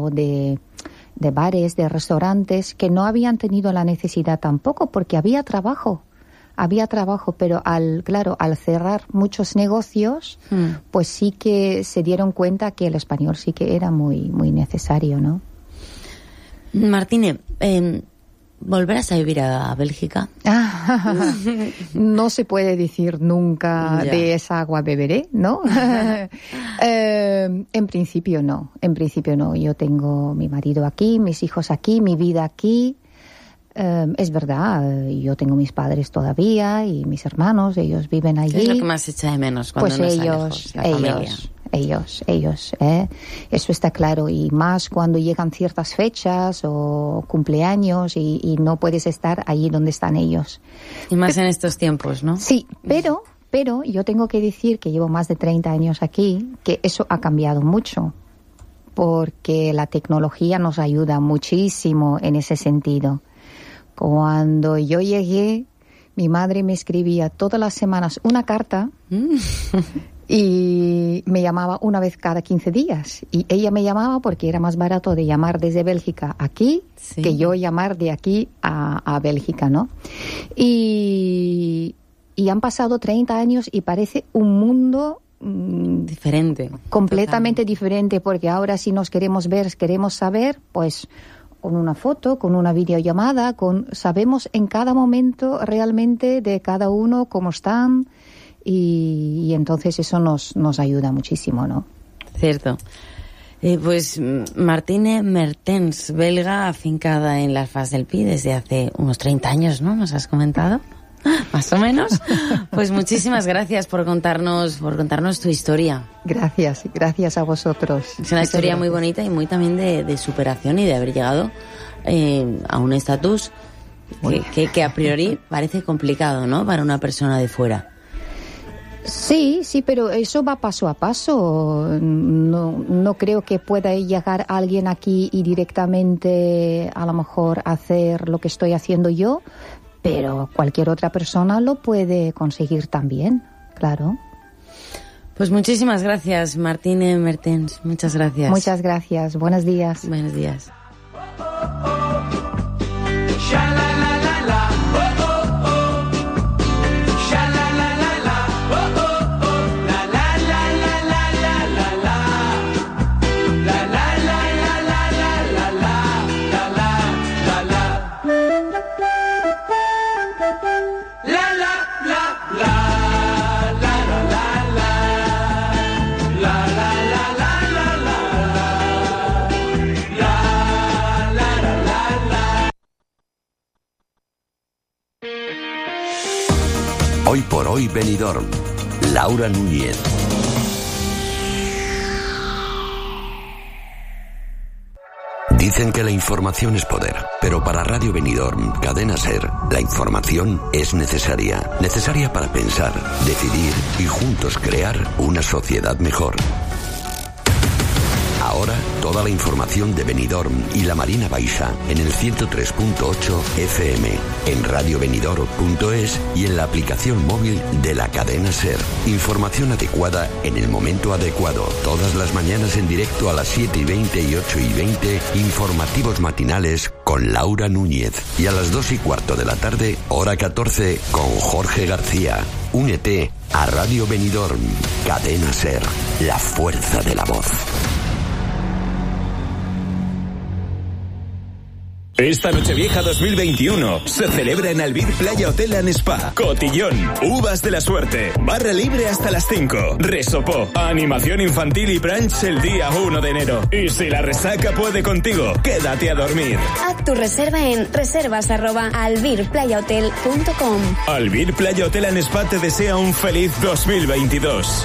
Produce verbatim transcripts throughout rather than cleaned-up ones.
o de, de bares, de restaurantes, que no habían tenido la necesidad tampoco, porque había trabajo. Había trabajo, pero al, claro, al cerrar muchos negocios, mm. pues sí que se dieron cuenta que el español sí que era muy, muy necesario, ¿no? Martine, eh, ¿volverás a vivir a Bélgica? No se puede decir nunca ya. De esa agua beberé, ¿no? eh, en principio no, en principio no. Yo tengo mi marido aquí, mis hijos aquí, mi vida aquí. Uh, es verdad, yo tengo mis padres todavía y mis hermanos, ellos viven allí. ¿Qué es lo que más echa de menos cuando pues no ellos, está lejos, la ellos, familia? ellos, ellos, ¿eh? Eso está claro, y más cuando llegan ciertas fechas o cumpleaños y, y no puedes estar allí donde están ellos. Y más en estos tiempos, ¿no? Sí, pero, pero yo tengo que decir que llevo más de treinta años aquí, que eso ha cambiado mucho, porque la tecnología nos ayuda muchísimo en ese sentido. Cuando yo llegué, mi madre me escribía todas las semanas una carta y me llamaba una vez cada quince días. Y ella me llamaba porque era más barato de llamar desde Bélgica aquí sí. que yo llamar de aquí a, a Bélgica, ¿no? Y, y han pasado treinta años y parece un mundo diferente. Completamente totalmente. diferente, porque ahora si nos queremos ver, queremos saber, pues con una foto, con una videollamada, con sabemos en cada momento realmente de cada uno cómo están y, y entonces eso nos nos ayuda muchísimo, ¿no? Cierto. Eh, pues Martine Mertens, belga, afincada en las Fas del Pi desde hace unos treinta años, ¿no? ¿Nos has comentado? Más o menos. Pues muchísimas gracias por contarnos por contarnos tu historia. Gracias, gracias a vosotros. Es una historia muy bonita y muy también de, de superación y de haber llegado eh, a un estatus que, que, que a priori parece complicado, ¿no? Para una persona de fuera. Sí, sí, pero eso va paso a paso. No, no creo que pueda llegar alguien aquí y directamente a lo mejor hacer lo que estoy haciendo yo, pero cualquier otra persona lo puede conseguir también, claro. Pues muchísimas gracias, Martine Mertens. Muchas gracias. Muchas gracias. Buenos días. Buenos días. Hoy por hoy Benidorm. Laura Núñez. Dicen que la información es poder, pero para Radio Benidorm, Cadena SER, la información es necesaria. Necesaria para pensar, decidir y juntos crear una sociedad mejor. Ahora, toda la información de Benidorm y la Marina Baixa en el ciento tres punto ocho F M, en radio benidorm punto es y en la aplicación móvil de la cadena SER. Información adecuada en el momento adecuado. Todas las mañanas en directo a las siete y veinte y ocho y veinte, informativos matinales con Laura Núñez. Y a las dos y cuarto de la tarde, hora catorce, con Jorge García. Únete a Radio Benidorm, Cadena SER, la fuerza de la voz. Esta Nochevieja dos mil veintiuno se celebra en Albir Playa Hotel and Spa. Cotillón, uvas de la suerte, barra libre hasta las cinco, resopó, animación infantil y brunch el día uno de enero. Y si la resaca puede contigo, quédate a dormir. Haz tu reserva en reservas arroba albir playa hotel punto com. Albir Playa Hotel and Spa te desea un feliz dos mil veintidós.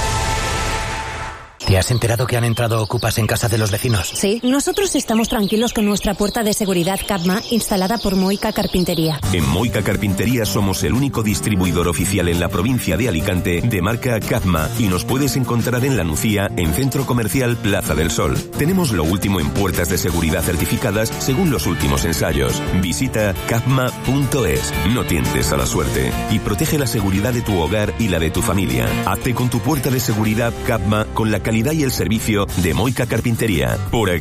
¿Te has enterado que han entrado ocupas en casa de los vecinos? Sí, nosotros estamos tranquilos con nuestra puerta de seguridad Capma instalada por Moica Carpintería. En Moica Carpintería somos el único distribuidor oficial en la provincia de Alicante de marca Capma y nos puedes encontrar en La Nucía, en Centro Comercial Plaza del Sol. Tenemos lo último en puertas de seguridad certificadas según los últimos ensayos. Visita capma punto es. No tientes a la suerte y protege la seguridad de tu hogar y la de tu familia. Hazte con tu puerta de seguridad Capma con la calidad y el servicio de Moica Carpintería. Por aquí